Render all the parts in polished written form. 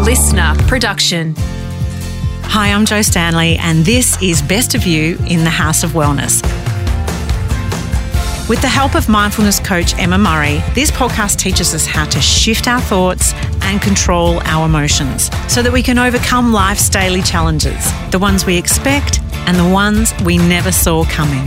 listener production. Hi, I'm Jo Stanley, and this is Best of You in the House of Wellness. With the help of mindfulness coach Emma Murray, this podcast teaches us how to shift our thoughts and control our emotions so that we can overcome life's daily challenges, the ones we expect and the ones we never saw coming.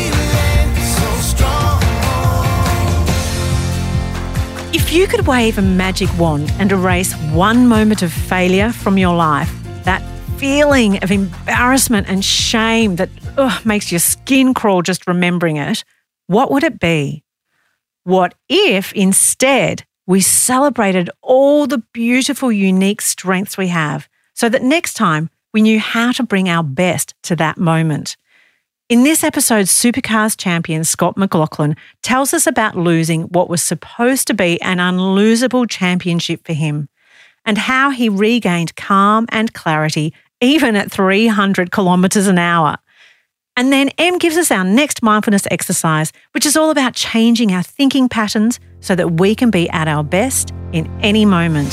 If you could wave a magic wand and erase one moment of failure from your life, that feeling of embarrassment and shame that makes your skin crawl just remembering it, what would it be? What if instead we celebrated all the beautiful, unique strengths we have so that next time we knew how to bring our best to that moment? In this episode, Supercars champion Scott McLaughlin tells us about losing what was supposed to be an unlosable championship for him and how he regained calm and clarity even at 300 kilometres an hour. And then Em gives us our next mindfulness exercise, which is all about changing our thinking patterns so that we can be at our best in any moment.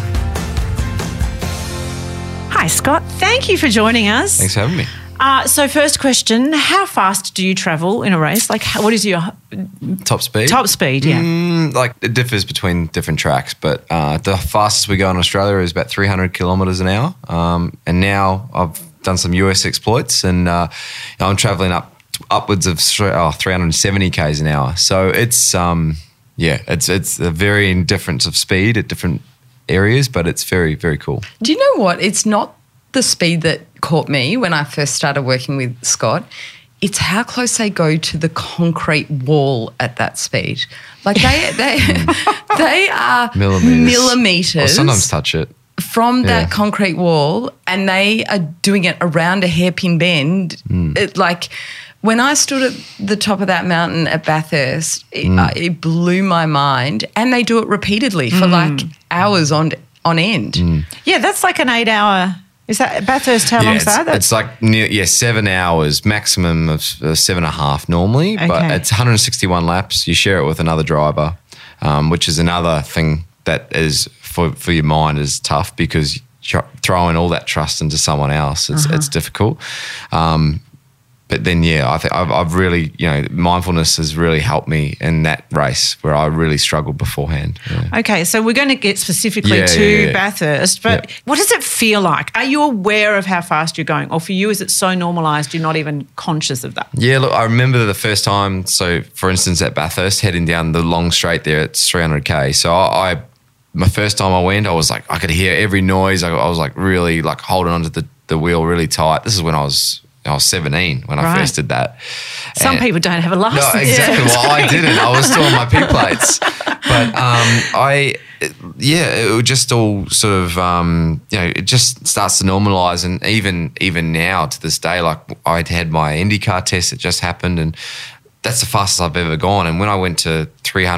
Hi, Scott. Thank you for joining us. Thanks for having me. So first question, how fast do you travel in a race? Like, what is your top speed? Top speed, yeah. It differs between different tracks, but the fastest we go in Australia is about 300 kilometres an hour. And now I've done some US exploits, and I'm travelling upwards of 370 k's an hour. So it's it's a varying difference of speed at different areas, but it's very, very cool. Do you know what? It's not the speed that caught me when I first started working with Scott. It's how close they go to the concrete wall at that speed. Like they are millimetres. Or sometimes touch it. From that concrete wall, and they are doing it around a hairpin bend. When I stood at the top of that mountain at Bathurst, it blew my mind. And they do it repeatedly for hours on end. Yeah, that's like an 8-hour. Is that Bathurst? How long is that? It's like 7 hours, maximum of 7.5 normally, but it's 161 laps. You share it with another driver, which is another thing that is for your mind is tough because throwing all that trust into someone else, it's difficult. But then, I think I've really, mindfulness has really helped me in that race where I really struggled beforehand. Yeah. Okay, so we're going to get specifically to Bathurst, but what does it feel like? Are you aware of how fast you're going? Or for you, is it so normalised you're not even conscious of that? Yeah, look, I remember the first time, so for instance at Bathurst, heading down the long straight there, it's 300k. So my first time I went, I was like, I could hear every noise. I was like really like holding onto the wheel really tight. This is when I was 17 when I first did that. Some people don't have a license. No, exactly. Well, I didn't. I was still on my P plates. But it would just all sort of, it just starts to normalise. And even now to this day, like I'd had my IndyCar test that just happened, and that's the fastest I've ever gone. And when I went to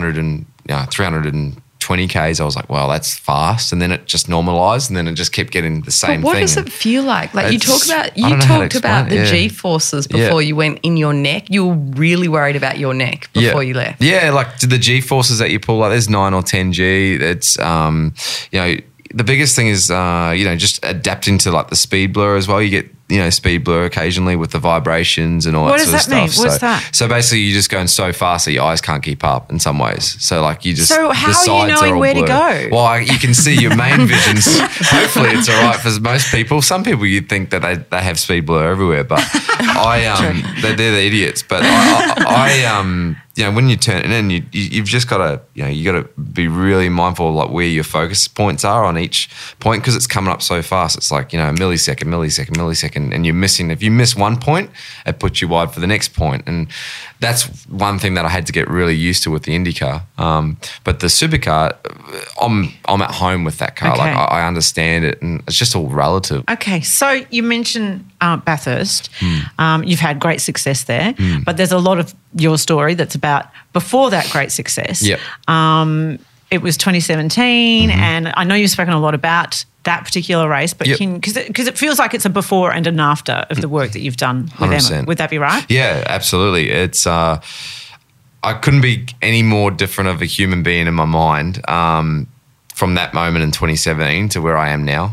320 Ks, I was like, well, that's fast. And then it just normalised, and then it just kept getting the same thing. What does it feel like? Like you talked about the G-forces before you went in your neck. You were really worried about your neck before you left. Yeah, like the G-forces that you pull, like there's 9 or 10 G. It's, the biggest thing is, just adapting to like the speed blur as well. You get, speed blur occasionally with the vibrations and all that sort of stuff. What does that mean? What's that? So basically you're just going so fast that your eyes can't keep up in some ways. So like you just, so how the are you knowing where to go? Well, you can see your main visions. Hopefully it's all right for most people. Some people you'd think that they have speed blur everywhere, but they're the idiots. But when you turn it in, you've just got to, you got to be really mindful of like where your focus points are on each point because it's coming up so fast. It's like, millisecond, and you're missing. If you miss one point, it puts you wide for the next point. And that's one thing that I had to get really used to with the IndyCar. But the supercar, I'm at home with that car. Okay. Like I understand it, and it's just all relative. Okay, so you mentioned Bathurst. You've had great success there, but there's a lot of your story that's about before that great success. Yep. It was 2017, and I know you've spoken a lot about that particular race, but because it feels like it's a before and an after of the work that you've done with 100%. Emma. Would that be right? Yeah, absolutely. It's I couldn't be any more different of a human being in my mind from that moment in 2017 to where I am now.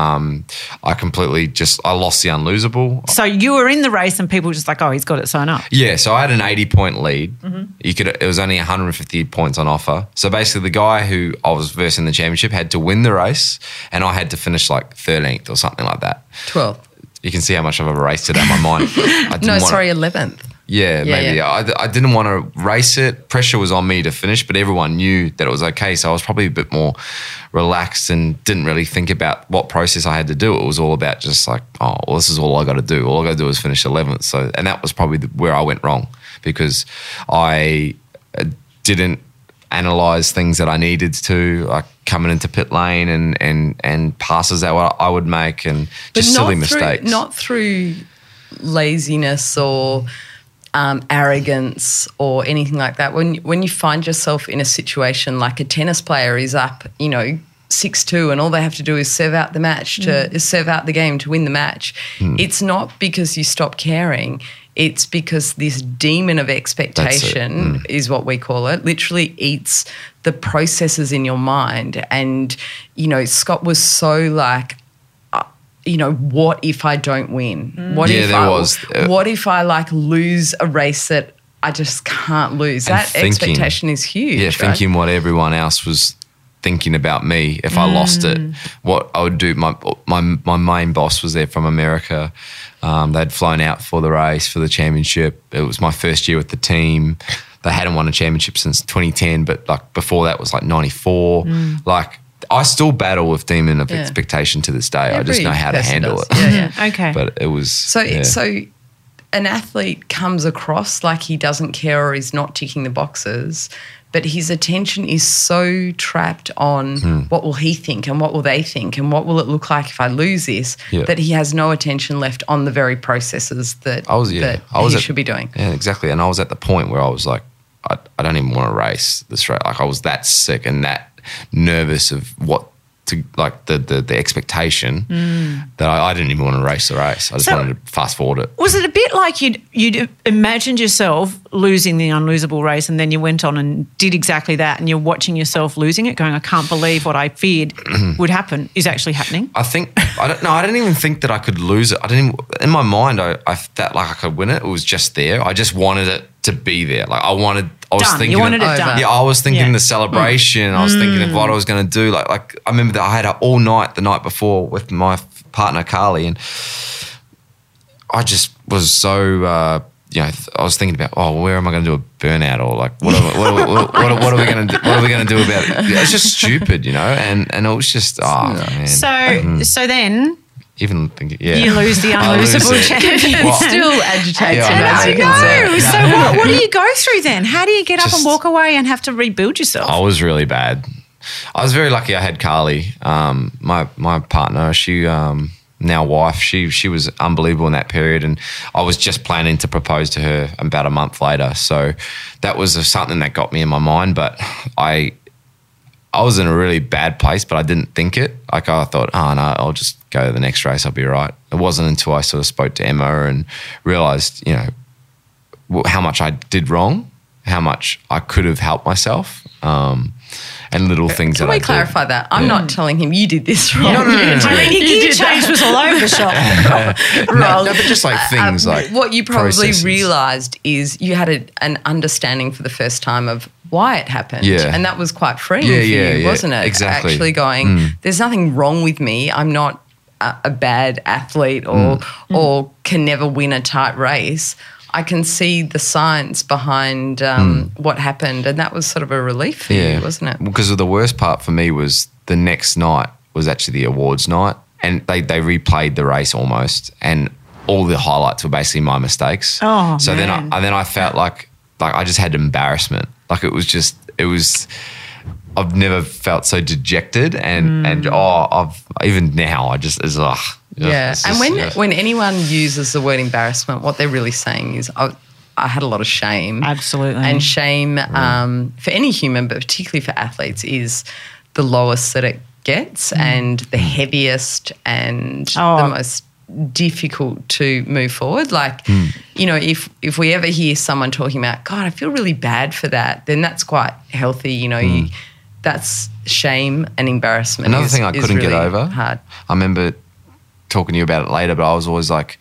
I completely I lost the unlosable. So you were in the race and people were just like, oh, he's got it sewn up. Yeah, so I had an 80-point lead. It was only 150 points on offer. So basically the guy who I was versing in the championship had to win the race and I had to finish like 13th or something like that. 12th. You can see how much I've erased it out of my mind. 11th. Yeah, maybe. Yeah. I didn't want to race it. Pressure was on me to finish, but everyone knew that it was okay. So I was probably a bit more relaxed and didn't really think about what process I had to do. It was all about just like, oh, well, this is all I got to do. All I got to do is finish 11th. So, and that was probably where I went wrong because I didn't analyze things that I needed to, like coming into pit lane and passes that I would make and just silly mistakes. Not through laziness or arrogance or anything like that. When you find yourself in a situation like a tennis player is up, 6-2 and all they have to do is serve out the match serve out the game to win the match. It's not because you stop caring. It's because this demon of expectation is what we call it, literally eats the processes in your mind. And, Scott was so like, what if I don't win? What if I lose a race that I just can't lose? That expectation is huge. Yeah, right? thinking what everyone else was thinking about me if I lost it, what I would do. My main boss was there from America. They'd flown out for the race, for the championship. It was my first year with the team. They hadn't won a championship since 2010, but like before that was like 94. Like I still battle with demon of expectation to this day. I just know how to handle it. Yeah. Okay. But it was so an athlete comes across like he doesn't care or he's not ticking the boxes, but his attention is so trapped on what will he think and what will they think and what will it look like if I lose this that he has no attention left on the very processes that he should be doing. Yeah, exactly. And I was at the point where I was like, I don't even want to race this race. Like I was that sick and that nervous of what to like the expectation that I didn't even want to race the race. I just wanted to fast forward it. Was it a bit like you'd imagined yourself losing the unlosable race and then you went on and did exactly that and you're watching yourself losing it going, I can't believe what I feared would happen is actually happening? I didn't even think that I could lose it. In my mind, I felt like I could win it. It was just there. I just wanted it to be there. Like I was thinking, you wanted it done. Yeah, I was thinking the celebration. I was thinking of what I was going to do. Like I remember that I had it all night the night before with my partner Carly, and I just was so. I was thinking about, where am I going to do a burnout or like what are we going to do? What are we going to do about it? It's just stupid, and it was just man. So then. Even thinking, you lose the unlosable champion. It still agitates you. I know. So what do you go through then? How do you get up and walk away and have to rebuild yourself? I was really bad. I was very lucky I had Carly, my partner. She now wife. She was unbelievable in that period, and I was just planning to propose to her about a month later. So that was something that got me in my mind, but I was in a really bad place, but I didn't think it. Like I thought, no, I'll just go to the next race. I'll be right. It wasn't until I sort of spoke to Emma and realised, how much I did wrong, how much I could have helped myself, and little things that I did. Can we clarify that? I'm not telling him you did this wrong. No. I mean, your gear change was all over the shop. No, but just like things like what you probably processes. realised is you had an understanding for the first time of why it happened. Yeah. And that was quite freeing for you, wasn't it? Exactly. Actually going, there's nothing wrong with me. I'm not a bad athlete or can never win a tight race. I can see the science behind what happened, and that was sort of a relief for you, wasn't it? Because the worst part for me was the next night was actually the awards night, and they replayed the race almost, and all the highlights were basically my mistakes. Oh, so man. then I felt like I just had embarrassment. Like it was. I've never felt so dejected, and even now I just is Yeah, and when anyone uses the word embarrassment, what they're really saying is, I had a lot of shame. Absolutely. And shame for any human, but particularly for athletes, is the lowest that it gets and the heaviest and the most difficult to move forward. Like, if we ever hear someone talking about, God, I feel really bad for that, then that's quite healthy. that's shame and embarrassment. Another thing I couldn't really get over. Hard. I remember talking to you about it later, but I was always like,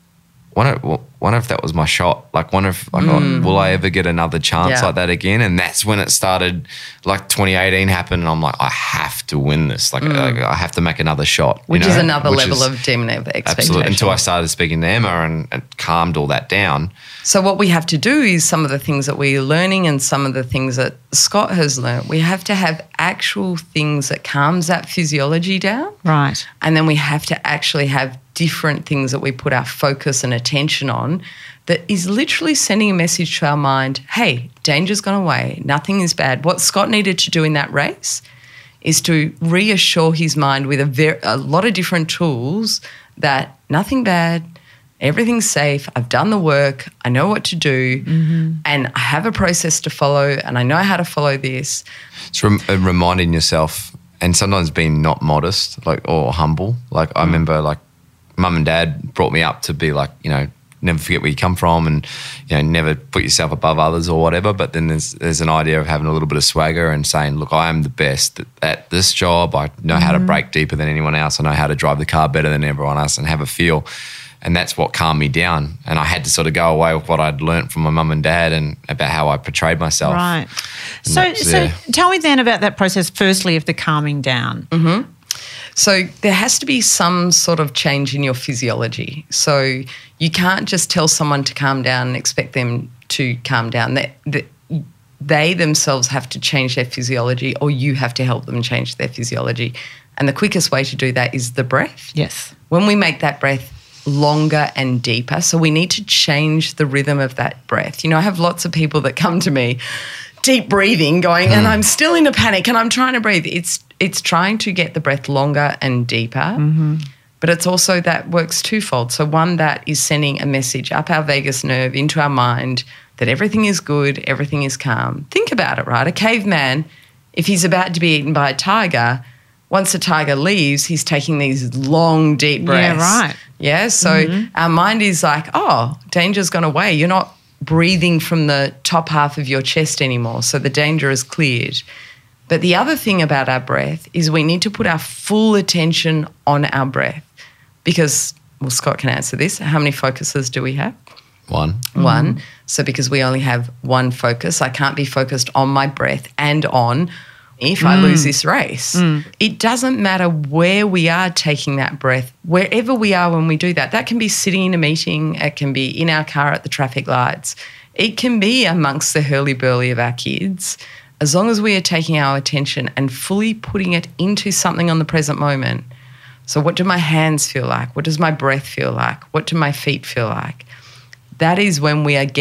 wonder if that was my shot. Like, wonder if will I ever get another chance like that again? And that's when it started. Like 2018 happened, and I'm like, I have to win this. Like, I have to make another shot. Which is another level of demon of expectation. Absolutely. Until I started speaking to Emma and calmed all that down. So what we have to do is some of the things that we're learning and some of the things that Scott has learned, we have to have actual things that calms that physiology down. Right. And then we have to actually have different things that we put our focus and attention on that is literally sending a message to our mind, hey, danger's gone away, nothing is bad. What Scott needed to do in that race is to reassure his mind with a lot of different tools that nothing bad, everything's safe, I've done the work, I know what to do, and I have a process to follow and I know how to follow this. It's reminding yourself, and sometimes being not modest, like, or humble. Like, I remember, like, Mum and Dad brought me up to be like, you know, never forget where you come from and, you know, never put yourself above others or whatever. But then there's an idea of having a little bit of swagger and saying, look, I am the best at this job. I know how to brake deeper than anyone else. I know how to drive the car better than everyone else and have a feel. And that's what calmed me down. And I had to sort of go away with what I'd learnt from my mum and dad and about how I portrayed myself. Right. So tell me then about that process, firstly, of the calming down. Mm-hmm. So there has to be some sort of change in your physiology. So you can't just tell someone to calm down and expect them to calm down. They themselves have to change their physiology, or you have to help them change their physiology. And the quickest way to do that is the breath. Yes. When we make that breath longer and deeper, so we need to change the rhythm of that breath. You know, I have lots of people that come to me, deep breathing, going, and I'm still in a panic and I'm trying to breathe. It's trying to get the breath longer and deeper, but it's also that works twofold. So one, that is sending a message up our vagus nerve into our mind that everything is good, everything is calm. Think about it, right? A caveman, if he's about to be eaten by a tiger, once the tiger leaves, he's taking these long, deep breaths. Yeah, right. Yeah, so our mind is like, oh, danger's gone away. You're not breathing from the top half of your chest anymore, so the danger is cleared. But the other thing about our breath is we need to put our full attention on our breath because, well, Scott can answer this. How many focuses do we have? One. So because we only have one focus, I can't be focused on my breath and on if I lose this race. It doesn't matter where we are taking that breath, wherever we are when we do that. That can be sitting in a meeting. It can be in our car at the traffic lights. It can be amongst the hurly-burly of our kids. As long as we are taking our attention and fully putting it into something on the present moment. So what do my hands feel like? What does my breath feel like? What do my feet feel like? That is when we are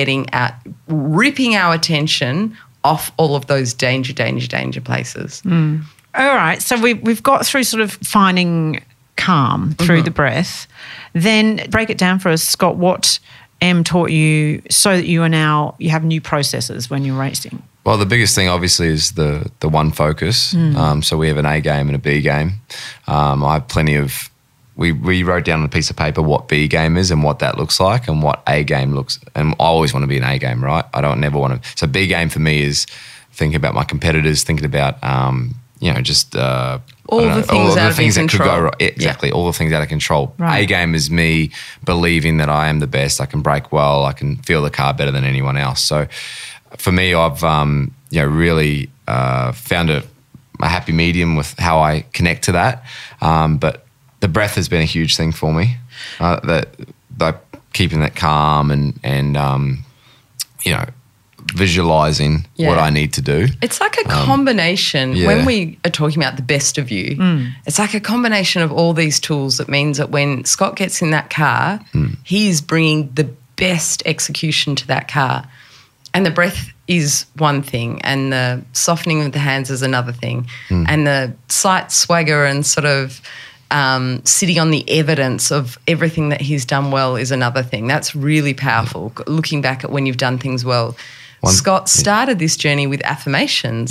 ripping our attention off all of those danger places. All right. So we've got through sort of finding calm through the breath. Then break it down for us, Scott, what Em taught you so that you have new processes when you're racing. Well, the biggest thing obviously is the one focus. So we have an A game and a B game. I have plenty of, we wrote down on a piece of paper what B game is and what that looks like and what A game looks, and I always want to be an A game, right? Never want to. So B game for me is thinking about my competitors, thinking about, just all the things that could go right. Exactly, all the things out of control. Right. A game is me believing that I am the best, I can brake well, I can feel the car better than anyone else. So for me, I've really found a happy medium with how I connect to that. But the breath has been a huge thing for me. That keeping that calm and visualizing what I need to do. It's like a combination. When we are talking about the best of you, it's like a combination of all these tools. That means that when Scott gets in that car, he is bringing the best execution to that car. And the breath is one thing, and the softening of the hands is another thing, and the slight swagger and sort of sitting on the evidence of everything that he's done well is another thing. That's really powerful, looking back at when you've done things well. Scott started this journey with affirmations,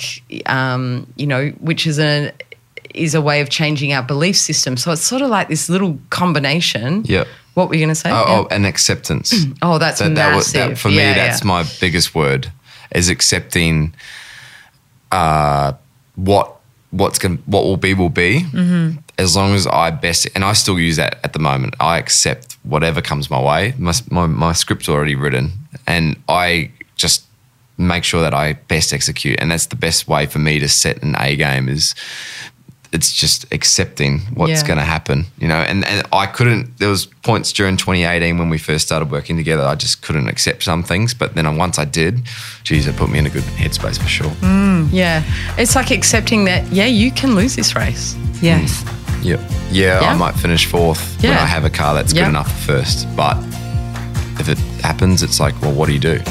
which is a way of changing our belief system. So it's sort of like this little combination. Yeah. What were you going to say? And acceptance. That's massive. For me, that's my biggest word, is accepting what will be will be. Mm-hmm. As long as and I still use that at the moment. I accept whatever comes my way. My script's already written, and I just make sure that I best execute. And that's the best way for me to set an A game is it's just accepting what's going to happen, you know. And I couldn't. There was points during 2018 when we first started working together. I just couldn't accept some things, but then once I did, geez, it put me in a good headspace for sure. Yeah, it's like accepting that. Yeah, you can lose this race. Yes. Yeah. I might finish fourth when I have a car that's good enough for first. But if it happens, it's like, well, what do you do?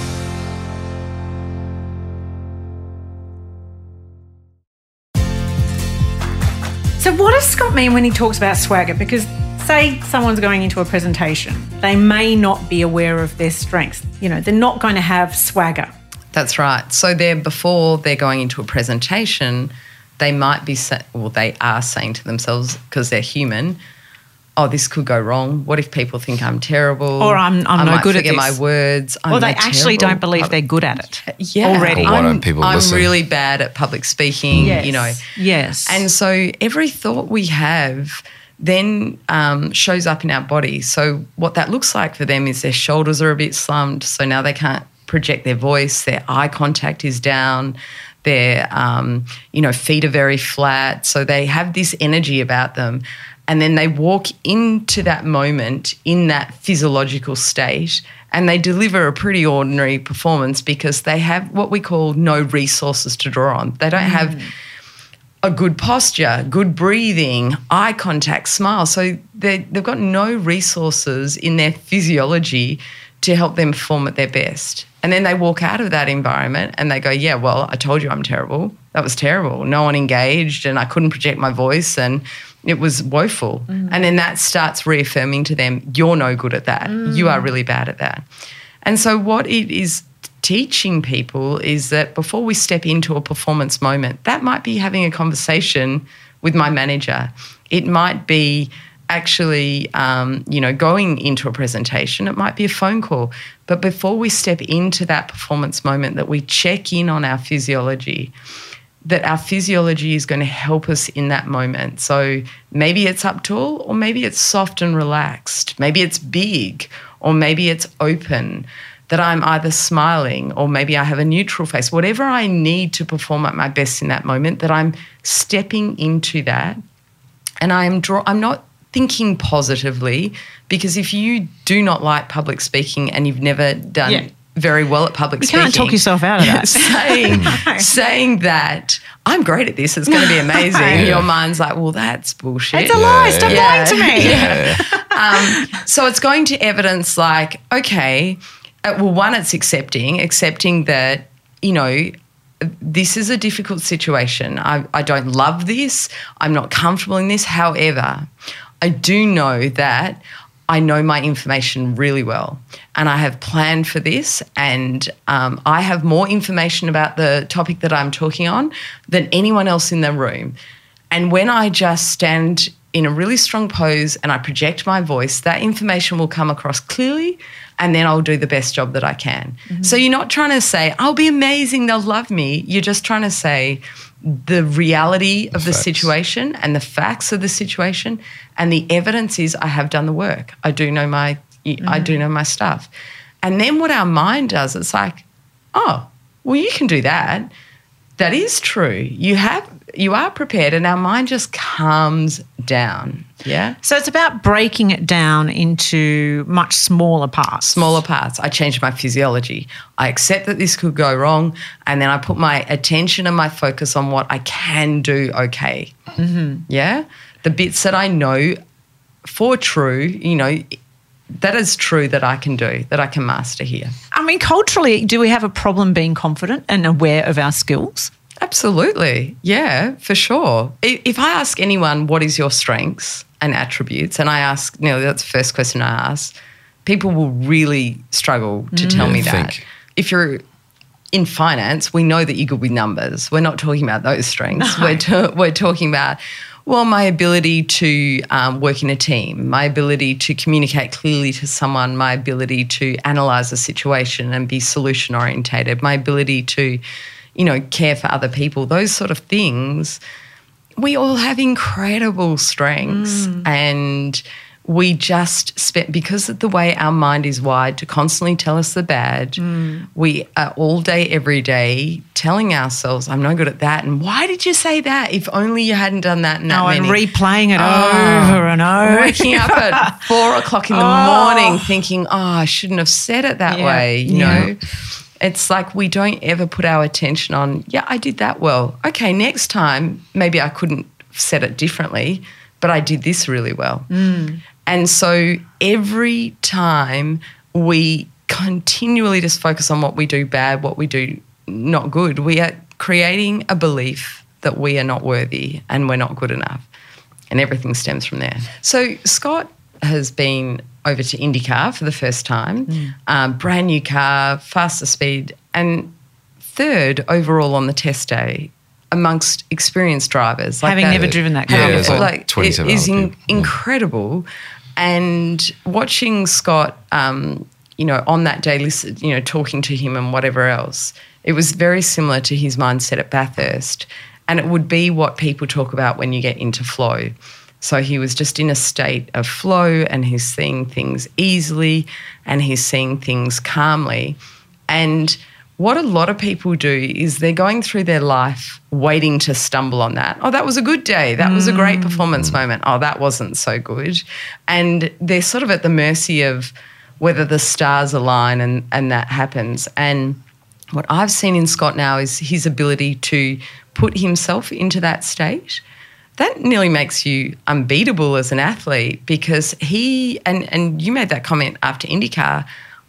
So what does Scott mean when he talks about swagger? Because say someone's going into a presentation, they may not be aware of their strengths. You know, they're not going to have swagger. That's right. So before they're going into a presentation, they might be, they are saying to themselves, because they're human, oh, this could go wrong. What if people think I'm terrible? Or I'm no good at this. I might forget my words. Or they actually don't believe they're good at it already. Or why don't people listen? I'm really bad at public speaking, you know. Yes. And so every thought we have then shows up in our body. So what that looks like for them is their shoulders are a bit slumped, so now they can't project their voice, their eye contact is down, their feet are very flat, so they have this energy about them. And then they walk into that moment in that physiological state and they deliver a pretty ordinary performance because they have what we call no resources to draw on. They don't have a good posture, good breathing, eye contact, smile. So they've got no resources in their physiology to help them perform at their best. And then they walk out of that environment and they go, yeah, well, I told you I'm terrible. That was terrible. No one engaged and I couldn't project my voice and it was woeful. And then that starts reaffirming to them, you're no good at that. You are really bad at that. And so what it is teaching people is that before we step into a performance moment, that might be having a conversation with my manager. It might be actually, going into a presentation. It might be a phone call. But before we step into that performance moment, that we check in on our physiology, that our physiology is going to help us in that moment. So maybe it's up tall or maybe it's soft and relaxed. Maybe it's big or maybe it's open, that I'm either smiling or maybe I have a neutral face. Whatever I need to perform at my best in that moment, that I'm stepping into that and I'm not thinking positively, because if you do not like public speaking and you've never done very well at public speaking. You can't talk yourself out of that. saying that I'm great at this, it's going to be amazing. Your mind's like, well, that's bullshit. It's a lie. Stop lying to me. So it's going to evidence like, okay, one, it's accepting that, this is a difficult situation. I don't love this. I'm not comfortable in this. However, I do know that I know my information really well and I have planned for this and I have more information about the topic that I'm talking on than anyone else in the room. And when I just stand in a really strong pose and I project my voice, that information will come across clearly and then I'll do the best job that I can. So you're not trying to say, I'll be amazing, they'll love me. You're just trying to say the reality of the situation and the facts of the situation, and the evidence is I have done the work. I do know my stuff. And then what our mind does, it's like, oh, well, you can do that. That is true. You are prepared, and our mind just calms down. Yeah. So it's about breaking it down into much smaller parts. Smaller parts. I change my physiology. I accept that this could go wrong, and then I put my attention and my focus on what I can do okay. Yeah. The bits that I know for true, that is true that I can do, that I can master here. I mean, culturally, do we have a problem being confident and aware of our skills? Absolutely. Yeah, for sure. If I ask anyone, what is your strengths and attributes, and I ask, that's the first question I ask, people will really struggle to tell me that. If you're in finance, we know that you're good with numbers. We're not talking about those strengths. No. We're talking about, well, my ability to work in a team, my ability to communicate clearly to someone, my ability to analyse a situation and be solution orientated, my ability to, care for other people, those sort of things, we all have incredible strengths and we just spend, because of the way our mind is wired to constantly tell us the bad, we are all day, every day telling ourselves, I'm no good at that. And why did you say that? If only you hadn't done that and that and replaying it over and over. Waking up at 4 o'clock in the morning thinking, I shouldn't have said it that way, you know. It's like we don't ever put our attention on, I did that well. Okay, next time maybe I couldn't have said it differently, but I did this really well. And so every time we continually just focus on what we do bad, what we do not good, we are creating a belief that we are not worthy and we're not good enough. And everything stems from there. So Scott has been over to IndyCar for the first time, brand new car, faster speed, and third overall on the test day amongst experienced drivers. Having never driven that car before. Like 27 it is incredible. And watching Scott, on that day, listen, talking to him and whatever else, it was very similar to his mindset at Bathurst. And it would be what people talk about when you get into flow. So he was just in a state of flow and he's seeing things easily and he's seeing things calmly. And what a lot of people do is they're going through their life waiting to stumble on that. Oh, that was a good day. That was a great performance moment. Oh, that wasn't so good. And they're sort of at the mercy of whether the stars align and that happens. And what I've seen in Scott now is his ability to put himself into that state. That nearly makes you unbeatable as an athlete because he, and you made that comment after IndyCar,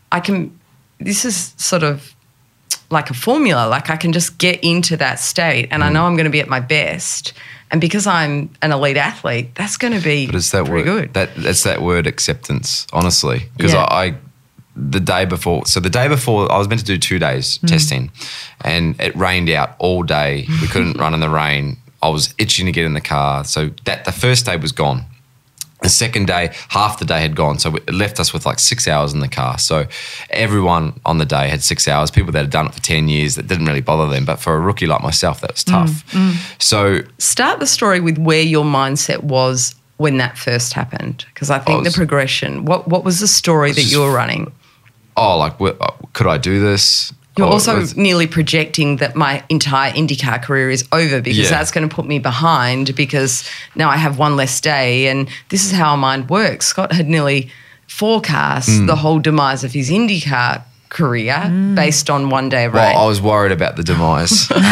this is sort of like a formula, like I can just get into that state and I know I'm going to be at my best. And because I'm an elite athlete, that's going to be pretty good. That's that word acceptance, honestly. Because the day before I was meant to do 2 days testing and it rained out all day. We couldn't run in the rain. I was itching to get in the car. So the first day was gone. The second day, half the day had gone. So it left us with like 6 hours in the car. So everyone on the day had 6 hours. People that had done it for 10 years, that didn't really bother them. But for a rookie like myself, that was tough. So start the story with where your mindset was when that first happened. Because I think the progression, what was the story that you were running? Could I do this? You're also nearly projecting that my entire IndyCar career is over because that's going to put me behind because now I have one less day and this is how our mind works. Scott had nearly forecast the whole demise of his IndyCar career based on 1 day of rain. Well, I was worried about the demise. But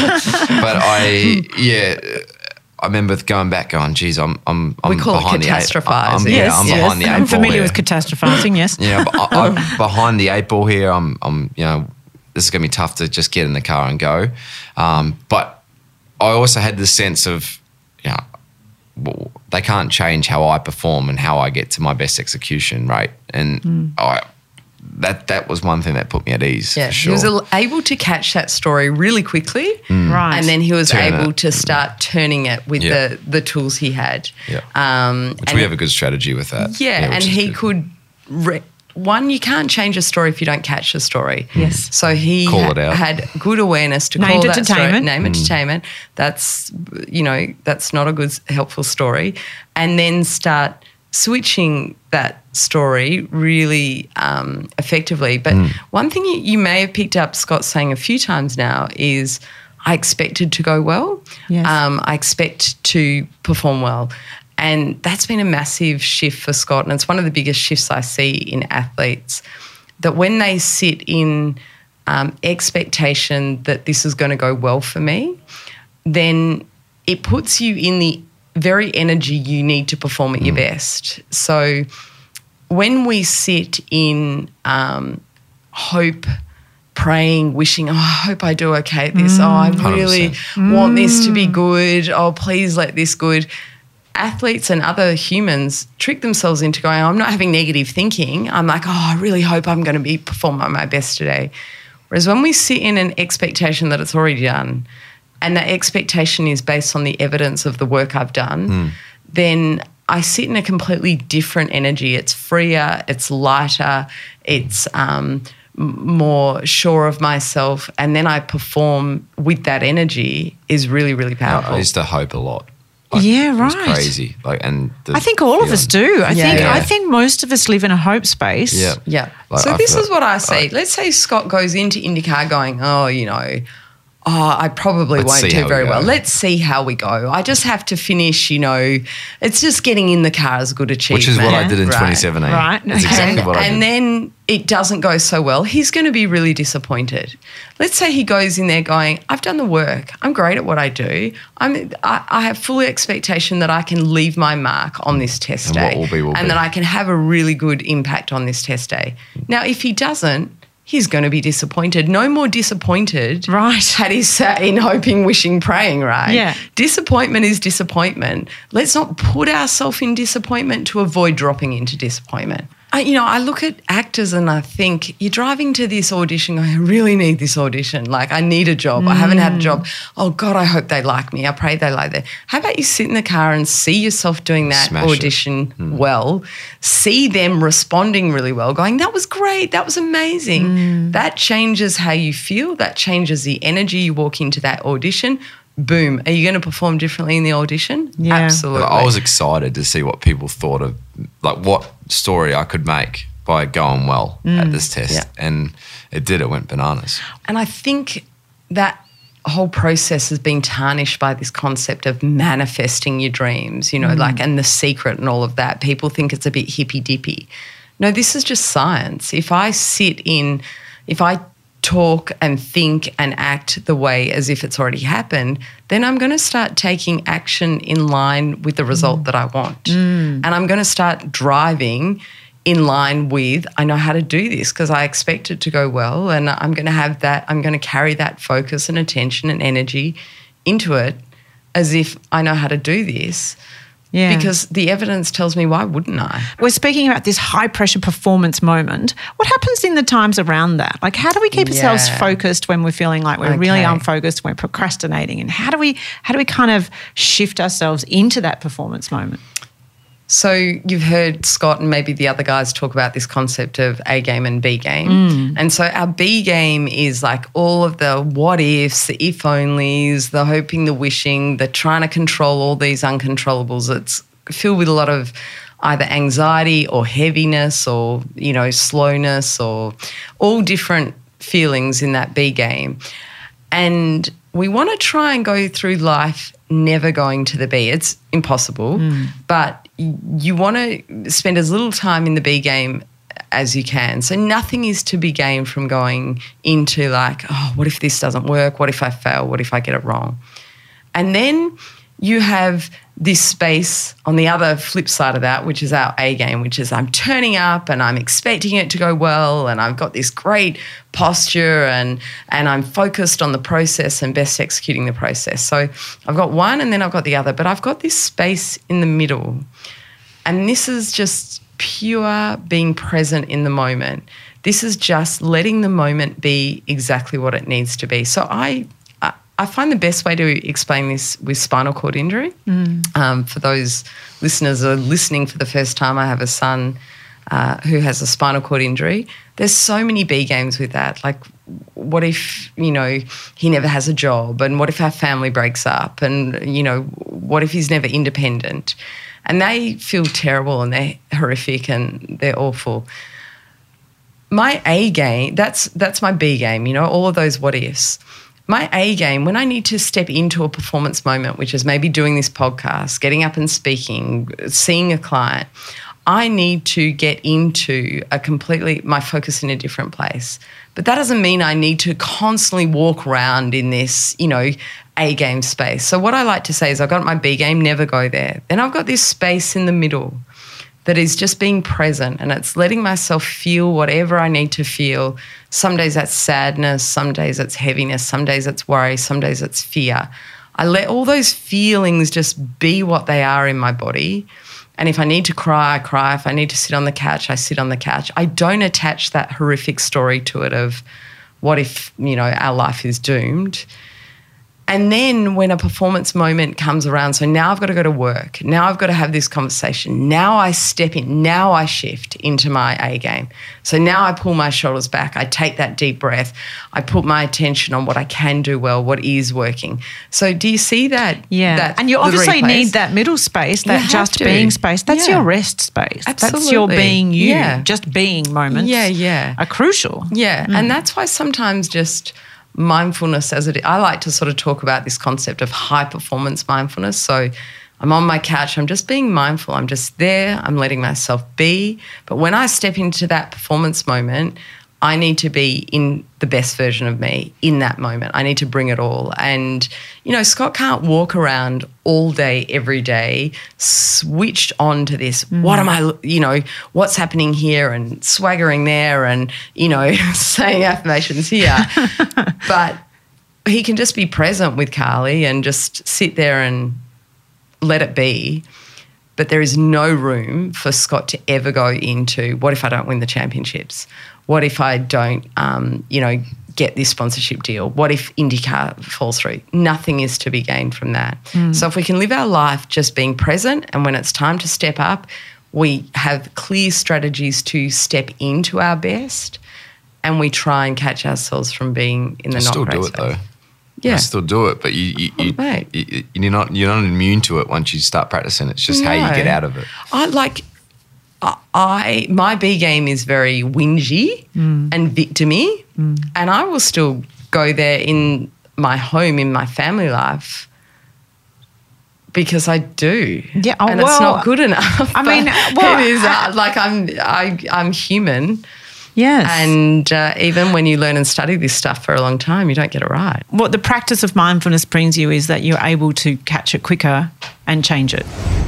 I remember going back going, geez, I'm we call behind it catastrophizing. I'm behind the 8 ball. I'm familiar with catastrophizing, yes. Yeah, but I'm behind the 8 ball here. I'm this is going to be tough to just get in the car and go. But I also had the sense of, they can't change how I perform and how I get to my best execution rate. And that was one thing that put me at ease, for sure. He was able to catch that story really quickly. Right. And then he was able to start turning it with the tools he had. Yeah. Which we have a good strategy with that. Yeah, and he could... you can't change a story if you don't catch a story. Yes. So he had good awareness to call that story. Name entertainment. That's, that's not a good, helpful story. And then start switching that story really effectively. But one thing you may have picked up Scott saying a few times now is I expected to go well. Yes. I expect to perform well. And that's been a massive shift for Scott. And it's one of the biggest shifts I see in athletes, that when they sit in expectation that this is going to go well for me, then it puts you in the very energy you need to perform at your best. So when we sit in hope, praying, wishing, I hope I do okay at this. I really 100%. Want this to be good. Oh, please let this good. Athletes and other humans trick themselves into going, I'm not having negative thinking. I'm like, I really hope I'm going to be performing at my best today. Whereas when we sit in an expectation that it's already done and that expectation is based on the evidence of the work I've done, then I sit in a completely different energy. It's freer, it's lighter, it's more sure of myself, and then I perform with that energy is really, really powerful. I used to hope a lot. Yeah, right. It was crazy. I think all of us do. I think most of us live in a hope space. Yeah. Yeah. So this is what I see. Let's say Scott goes into IndyCar going, I probably won't do very well. Let's see how we go. I just have to finish, it's just getting in the car is a good achievement. Which is what I did in 2017. Right. That's exactly what I did. And then it doesn't go so well. He's going to be really disappointed. Let's say he goes in there going, I've done the work. I'm great at what I do. I have full expectation that I can leave my mark on this test day. What will be. And that I can have a really good impact on this test day. Now, if he doesn't, he's going to be disappointed. No more disappointed. Right. Had he sat in hoping, wishing, praying, right? Yeah. Disappointment is disappointment. Let's not put ourselves in disappointment to avoid dropping into disappointment. I look at actors and I think, you're driving to this audition going, I really need this audition. Like, I need a job. I haven't had a job. Oh, God, I hope they like me. I pray they like that. How about you sit in the car and see yourself doing that audition well, see them responding really well, going, that was great, that was amazing. That changes how you feel. That changes the energy you walk into that audition. Boom. Are you going to perform differently in the audition? Yeah. Absolutely. I was excited to see what people thought of, like what story I could make by going well at this test. Yeah. And it did. It went bananas. And I think that whole process has been tarnished by this concept of manifesting your dreams, and The Secret and all of that. People think it's a bit hippy-dippy. No, this is just science. If I talk and think and act the way as if it's already happened, then I'm going to start taking action in line with the result that I want. And I'm going to start driving in line with, I know how to do this because I expect it to go well, and I'm going to carry that focus and attention and energy into it as if I know how to do this. Yeah. Because the evidence tells me, why wouldn't I? We're speaking about this high-pressure performance moment. What happens in the times around that? Like, how do we keep ourselves focused when we're feeling like we're really unfocused, we're procrastinating, and how do we kind of shift ourselves into that performance moment? So you've heard Scott and maybe the other guys talk about this concept of A game and B game. And so our B game is like all of the what ifs, the if onlys, the hoping, the wishing, the trying to control all these uncontrollables. It's filled with a lot of either anxiety or heaviness or, slowness or all different feelings in that B game. And we want to try and go through life never going to the B. It's impossible, but you want to spend as little time in the B game as you can. So nothing is to be gained from going into like, oh, what if this doesn't work? What if I fail? What if I get it wrong? And then you have this space on the other flip side of that, which is our A game, which is I'm turning up and I'm expecting it to go well and I've got this great posture and I'm focused on the process and best executing the process. So I've got one and then I've got the other, but I've got this space in the middle. And this is just pure being present in the moment. This is just letting the moment be exactly what it needs to be. So I find the best way to explain this with spinal cord injury. For those listeners who are listening for the first time, I have a son who has a spinal cord injury. There's so many B games with that. Like, what if, he never has a job? And what if our family breaks up? And, what if he's never independent? And they feel terrible and they're horrific and they're awful. My A game, that's my B game, all of those what ifs. My A game, when I need to step into a performance moment, which is maybe doing this podcast, getting up and speaking, seeing a client, I need to get into my focus in a different place. But that doesn't mean I need to constantly walk around in this, A game space. So what I like to say is I've got my B game, never go there. Then I've got this space in the middle that is just being present and it's letting myself feel whatever I need to feel. Some days that's sadness, some days it's heaviness, some days it's worry, some days it's fear. I let all those feelings just be what they are in my body. And if I need to cry, I cry. If I need to sit on the couch, I sit on the couch. I don't attach that horrific story to it of what if, our life is doomed. And then when a performance moment comes around, so now I've got to go to work. Now I've got to have this conversation. Now I step in. Now I shift into my A game. So now I pull my shoulders back. I take that deep breath. I put my attention on what I can do well, what is working. So do you see that? Yeah. And you obviously need that middle space, that just being space. That's your rest space. Absolutely. That's your being you. Yeah. Just being moments are crucial. Yeah. And that's why sometimes just mindfulness I like to sort of talk about this concept of high performance mindfulness. So I'm on my couch, I'm just being mindful. I'm just there, I'm letting myself be. But when I step into that performance moment, I need to be in the best version of me in that moment. I need to bring it all. And, Scott can't walk around all day, every day, switched on to this. What am I, what's happening here and swaggering there and, saying affirmations here. But he can just be present with Carly and just sit there and let it be. But there is no room for Scott to ever go into, what if I don't win the championships? What if I don't, get this sponsorship deal? What if IndyCar falls through? Nothing is to be gained from that. So if we can live our life just being present, and when it's time to step up, we have clear strategies to step into our best, and we try and catch ourselves from being in the not great space. Still do it though. Yeah, I still do it, but you're not immune to it once you start practicing. It's just how you get out of it. My B game is very whingy and victimy, and I will still go there in my home, in my family life, because I do. Yeah, and it's not good enough. I mean, it is I'm human. Yes. And even when you learn and study this stuff for a long time, you don't get it right. What the practice of mindfulness brings you is that you're able to catch it quicker and change it.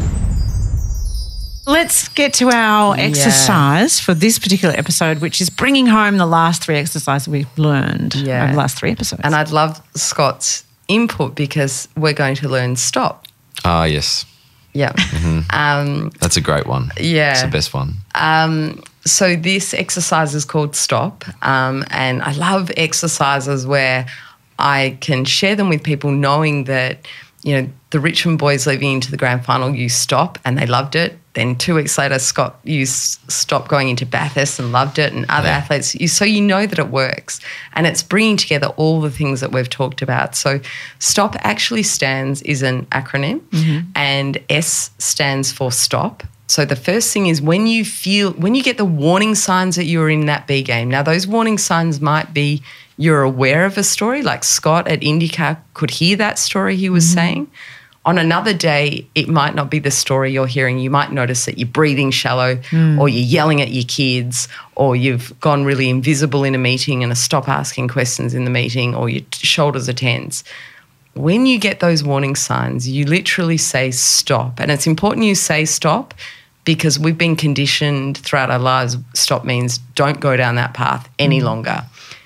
Let's get to our exercise for this particular episode, which is bringing home the last 3 exercises we've learned over the last 3 episodes. And I'd love Scott's input because we're going to learn stop. Ah, yes. Yeah. Mm-hmm. That's a great one. Yeah. It's the best one. So this exercise is called Stop, and I love exercises where I can share them with people knowing that, the Richmond boys leading into the grand final used Stop and they loved it. Then 2 weeks later, Scott used Stop going into Bathurst and loved it, and other athletes. So you know that it works, and it's bringing together all the things that we've talked about. So Stop actually is an acronym, and S stands for stop. So the first thing is when you get the warning signs that you're in that B game. Now those warning signs might be you're aware of a story, like Scott at IndyCar could hear that story he was saying. On another day, it might not be the story you're hearing. You might notice that you're breathing shallow or you're yelling at your kids or you've gone really invisible in a meeting and stop asking questions in the meeting or your shoulders are tense. When you get those warning signs, you literally say stop. And it's important you say stop because we've been conditioned throughout our lives. Stop means don't go down that path any longer.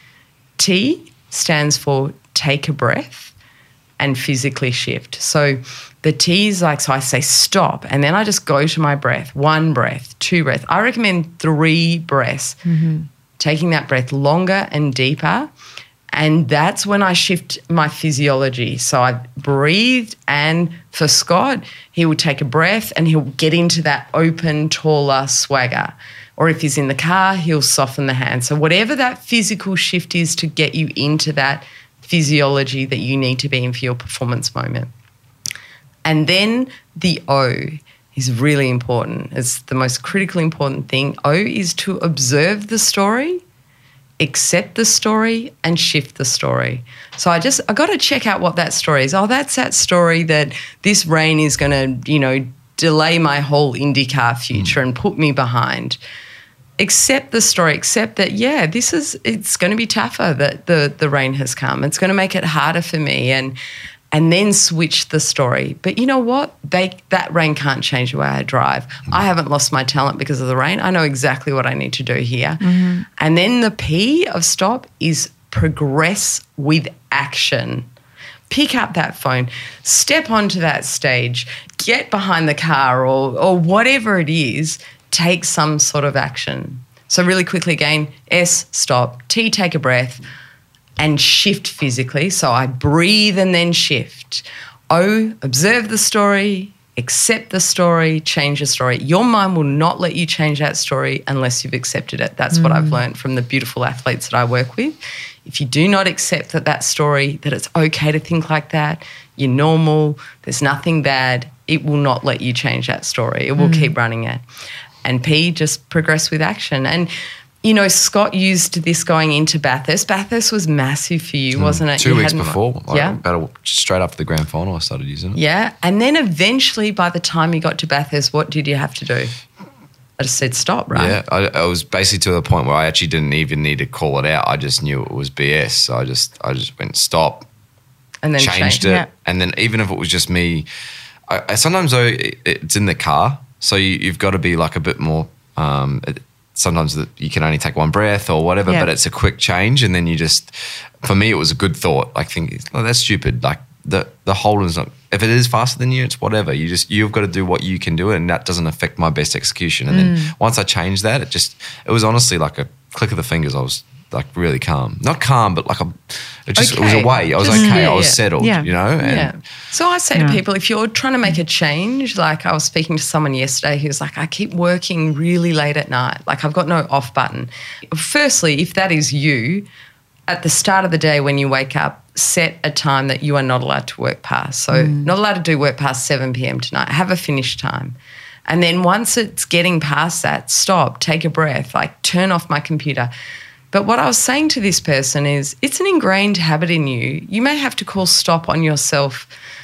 T stands for take a breath and physically shift. So the T is so I say stop and then I just go to my breath, 1 breath, 2 breaths. I recommend 3 breaths, taking that breath longer and deeper. And that's when I shift my physiology. So I breathed, and for Scott, he will take a breath and he'll get into that open, taller swagger. Or if he's in the car, he'll soften the hand. So whatever that physical shift is to get you into that physiology that you need to be in for your performance moment. And then the O is really important. It's the most critically important thing. O is to observe the story, accept the story, and shift the story. So I got to check out what that story is. Oh, that's that story that this rain is going to, delay my whole IndyCar future and put me behind. Accept the story, accept that, it's going to be tougher that the rain has come. It's going to make it harder for me and then switch the story. But you know what? That rain can't change the way I drive. I haven't lost my talent because of the rain. I know exactly what I need to do here. And then the P of stop is progress with action. Pick up that phone, step onto that stage, get behind the car or whatever it is, take some sort of action. So really quickly again, S, stop, T, take a breath, and shift physically. So I breathe and then shift. O, observe the story, accept the story, change the story. Your mind will not let you change that story unless you've accepted it. That's what I've learned from the beautiful athletes that I work with. If you do not accept that story, that it's okay to think like that, you're normal, there's nothing bad, it will not let you change that story. It will keep running it. And P, just progress with action. And, you know, Scott used this going into Bathurst. Bathurst was massive for you, wasn't it? 2 weeks before. About straight after the grand final, I started using it. Yeah. And then eventually by the time you got to Bathurst, what did you have to do? I just said stop, right? Yeah, I was basically to the point where I actually didn't even need to call it out. I just knew it was BS. So I just went stop, and then changed it. Yeah. And then even if it was just me, I sometimes though it's in the car, so you've got to be like a bit more. Sometimes you can only take one breath or whatever, but it's a quick change, and then you just. For me, it was a good thought. Like thinking, oh, that's stupid. Like the whole is not. If it is faster than you, it's whatever. You've got to do what you can do, and that doesn't affect my best execution. And then once I changed that, it was honestly like a click of the fingers. I was like really calm, not calm, but like it was a way. I was okay. I was settled, you know. And So I say to people, if you're trying to make a change, like I was speaking to someone yesterday who was like, I keep working really late at night. Like I've got no off button. Firstly, if that is you, at the start of the day when you wake up, set a time that you are not allowed to work past. So not allowed to do work past 7 p.m. tonight. Have a finish time. And then once it's getting past that, stop, take a breath, like turn off my computer. But what I was saying to this person is it's an ingrained habit in you. You may have to call stop on yourself,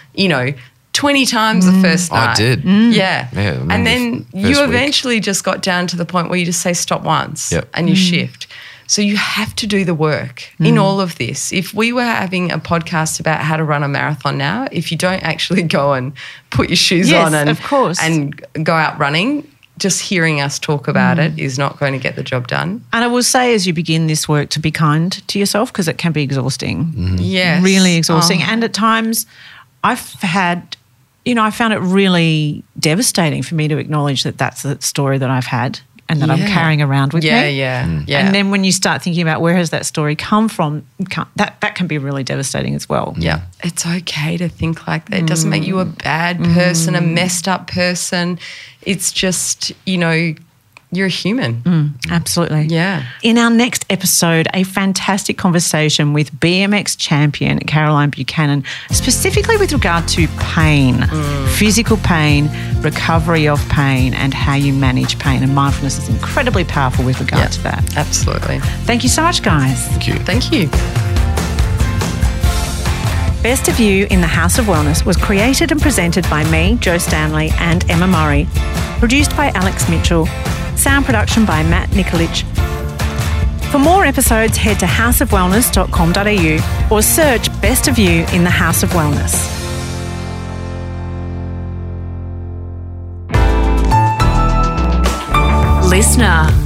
20 times the first night. I did. Yeah. And then you eventually just got down to the point where you just say stop once and you shift. So you have to do the work in all of this. If we were having a podcast about how to run a marathon now, if you don't actually go and put your shoes on and go out running, just hearing us talk about it is not going to get the job done. And I will say as you begin this work to be kind to yourself because it can be exhausting. Yes. Really exhausting. And at times I found it really devastating for me to acknowledge that that's the story that I've had and that I'm carrying around with me. Yeah. And then when you start thinking about where has that story come from, that can be really devastating as well. Yeah. It's okay to think like that. It doesn't make you a bad person, a messed up person. It's just, you're a human. Absolutely. Yeah. In our next episode, a fantastic conversation with BMX champion Caroline Buchanan, specifically with regard to pain, physical pain, recovery of pain, and how you manage pain. And mindfulness is incredibly powerful with regard to that. Absolutely. Thank you so much, guys. Thank you. Thank you. Best of You in the House of Wellness was created and presented by me, Jo Stanley, and Emma Murray. Produced by Alex Mitchell. Sound production by Matt Nikolic. For more episodes, head to houseofwellness.com.au or search Best of You in the House of Wellness. Listener.